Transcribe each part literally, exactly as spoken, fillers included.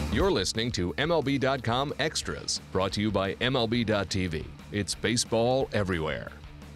You're listening to M L B dot com Extras, brought to you by M L B dot T V. It's baseball everywhere.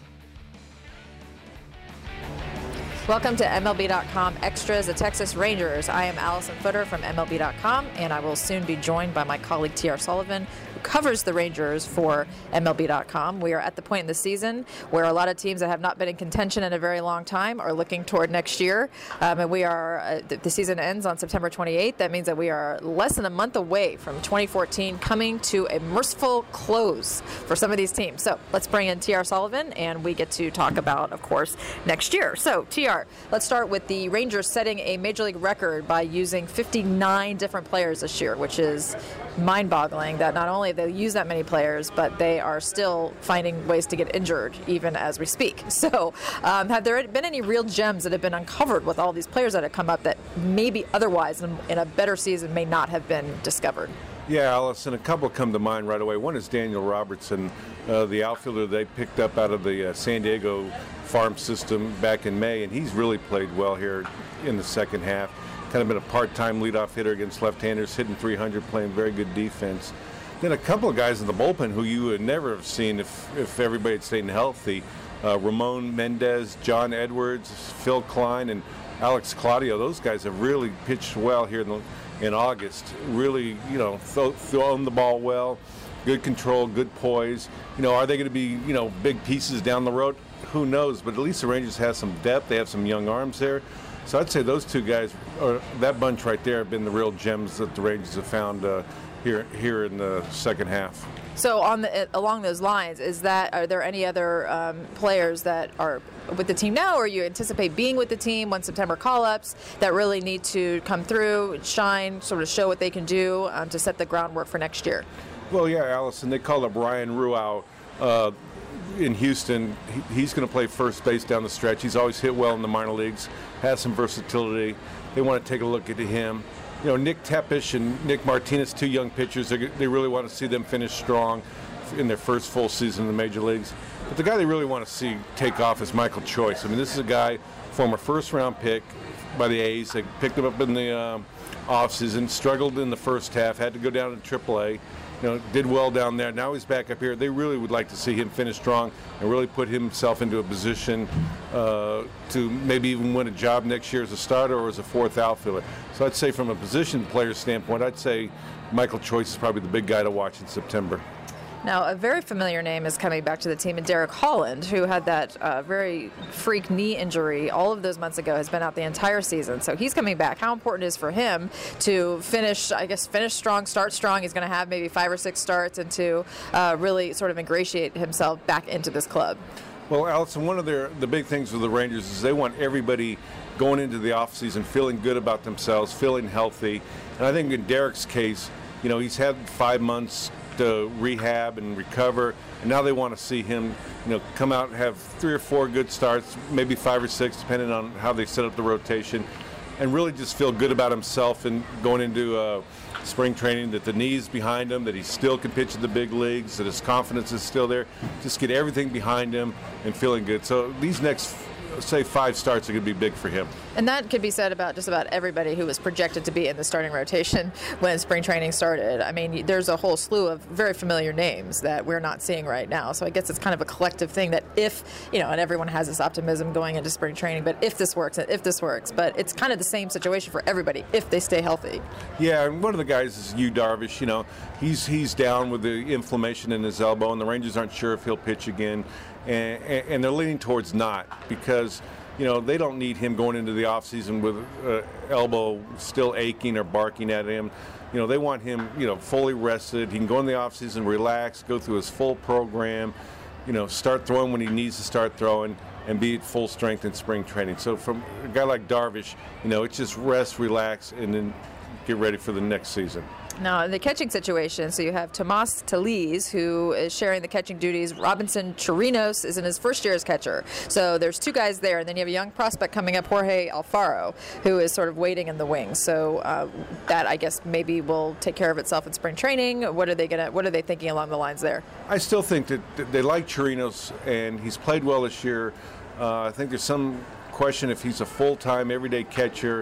Welcome to M L B dot com Extras, the Texas Rangers. I am Allison Footer from M L B dot com, and I will soon be joined by my colleague T R Sullivan, who covers the Rangers for M L B dot com. We are at the point in the season where a lot of teams that have not been in contention in a very long time are looking toward next year. Um, and we are, uh, the, the season ends on September twenty-eighth. That means that we are less than a month away from twenty fourteen coming to a merciful close for some of these teams. So let's bring in T R Sullivan, and we get to talk about, of course, next year. So, T R, let's start with the Rangers setting a Major League record by using fifty-nine different players this year, which is mind-boggling that not only they use that many players, but they are still finding ways to get injured even as we speak. So um, have there been any real gems that have been uncovered with all these players that have come up that maybe otherwise in, in a better season may not have been discovered? Yeah, Allison, a couple come to mind right away. One is Daniel Robertson, uh, the outfielder they picked up out of the uh, San Diego farm system back in May, and he's really played well here in the second half. Kind of been a part-time leadoff hitter against left-handers, hitting three hundred, playing very good defense. Then a couple of guys in the bullpen who you would never have seen if, if everybody had stayed healthy. Uh, Ramon Mendez, John Edwards, Phil Klein, and Alex Claudio. Those guys have really pitched well here in, the, in August. Really, you know, th- throwing the ball well, good control, good poise. You know, are they going to be, you know, big pieces down the road? Who knows? But at least the Rangers have some depth. They have some young arms there. So I'd say those two guys, or that bunch right there, have been the real gems that the Rangers have found uh, here here in the second half. So on the along those lines, is that are there any other um, players that are with the team now, or you anticipate being with the team when September call-ups that really need to come through, shine, sort of show what they can do um, to set the groundwork for next year? Well, yeah, Allison, they called up Ryan Ruau uh, in Houston. He, he's going to play first base down the stretch. He's always hit well in the minor leagues, has some versatility. They want to take a look at him. You know, Nick Tepesch and Nick Martinez, two young pitchers, they, they really want to see them finish strong in their first full season in the major leagues. But the guy they really want to see take off is Michael Choice. I mean, this is a guy, former first-round pick by the A's. They picked him up in the um, offseason, struggled in the first half, had to go down to triple A. You know, did well down there. Now he's back up here. They really would like to see him finish strong and really put himself into a position uh, to maybe even win a job next year as a starter or as a fourth outfielder. So I'd say from a position player standpoint, I'd say Michael Choice is probably the big guy to watch in September. Now, a very familiar name is coming back to the team, and Derek Holland, who had that uh, very freak knee injury all of those months ago, has been out the entire season. So he's coming back. How important is for him to finish, I guess, finish strong, start strong? He's going to have maybe five or six starts and to uh, really sort of ingratiate himself back into this club. Well, Allison, one of their, the big things with the Rangers is they want everybody going into the offseason feeling good about themselves, feeling healthy. And I think in Derek's case, you know, he's had five months to rehab and recover, and now they want to see him, you know, come out and have three or four good starts, maybe five or six, depending on how they set up the rotation, and really just feel good about himself and going into uh, spring training, that the knee's behind him, that he still can pitch in the big leagues, that his confidence is still there. Just get everything behind him and feeling good. So these next, say, five starts are going to be big for him. And that could be said about just about everybody who was projected to be in the starting rotation when spring training started. I mean, there's a whole slew of very familiar names that we're not seeing right now. So I guess it's kind of a collective thing that if, you know, and everyone has this optimism going into spring training, but if this works, if this works, but it's kind of the same situation for everybody if they stay healthy. Yeah, and one of the guys is Yu Darvish. You know, he's he's down with the inflammation in his elbow, and the Rangers aren't sure if he'll pitch again, and, and they're leaning towards not, because you know, they don't need him going into the offseason with uh, elbow still aching or barking at him. You know, they want him, you know, fully rested. He can go in the offseason, relax, go through his full program, you know, start throwing when he needs to start throwing, and be at full strength in spring training. So from a guy like Darvish, you know, it's just rest, relax, and then get ready for the next season. Now, in the catching situation, so you have Tomas Tellez, who is sharing the catching duties. Robinson Chirinos is in his first year as catcher. So there's two guys there, and then you have a young prospect coming up, Jorge Alfaro, who is sort of waiting in the wings. So uh, that, I guess, maybe will take care of itself in spring training. What are they gonna? What are they thinking along the lines there? I still think that they like Chirinos, and he's played well this year. Uh, I think there's some question if he's a full-time, everyday catcher.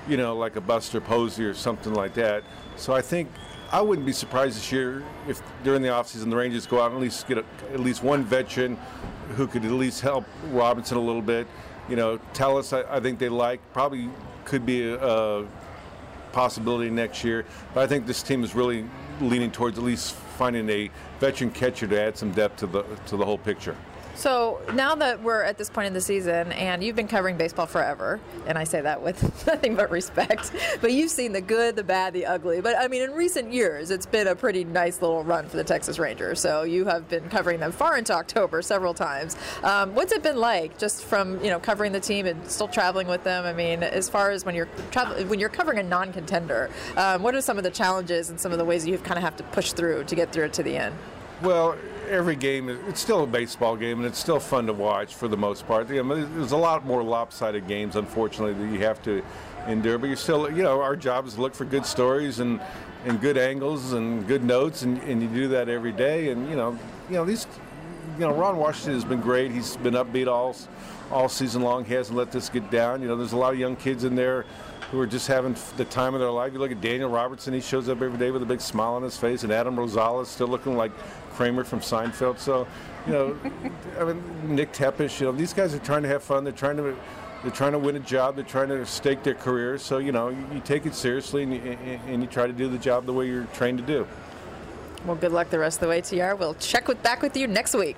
you know, like a Buster Posey or something like that. So I think I wouldn't be surprised this year if during the offseason the Rangers go out and at least get a, at least one veteran who could at least help Robinson a little bit. You know, Tellis, I, I think they like, probably could be a, a possibility next year. But I think this team is really leaning towards at least finding a veteran catcher to add some depth to the to the whole picture. So now that we're at this point in the season, and you've been covering baseball forever, and I say that with nothing but respect, but you've seen the good, the bad, the ugly. But, I mean, in recent years, it's been a pretty nice little run for the Texas Rangers. So you have been covering them far into October several times. Um, what's it been like just from, you know, covering the team and still traveling with them? I mean, as far as when you're travel- when you're covering a non-contender, um, what are some of the challenges and some of the ways you kind of have to push through to get through it to the end? Well, every game, it's still a baseball game, and it's still fun to watch for the most part. You know, there's a lot more lopsided games, unfortunately, that you have to endure. But you're still, you know, our job is to look for good stories and, and good angles and good notes, and, and you do that every day. And, you know, you know, these, you know, Ron Washington has been great. He's been upbeat all, all season long. He hasn't let this get down. You know, there's a lot of young kids in there who are just having the time of their life. You look at Daniel Robertson, he shows up every day with a big smile on his face, and Adam Rosales still looking like Kramer from Seinfeld. So, you know, I mean, Nick Tepish, you know, these guys are trying to have fun. They're trying to they're trying to win a job. They're trying to stake their careers. So, you know, you, you take it seriously, and you, and you try to do the job the way you're trained to do. Well, good luck the rest of the way, T R. We'll check with back with you next week.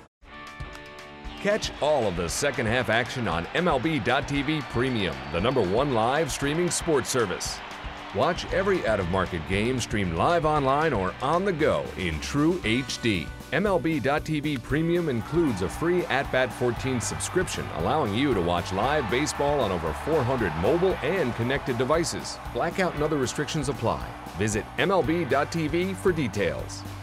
Catch all of the second half action on M L B dot T V Premium, the number one live streaming sports service. Watch every out-of-market game streamed live online or on the go in true H D. M L B dot T V Premium includes a free At Bat fourteen subscription, allowing you to watch live baseball on over four hundred mobile and connected devices. Blackout and other restrictions apply. Visit M L B dot T V for details.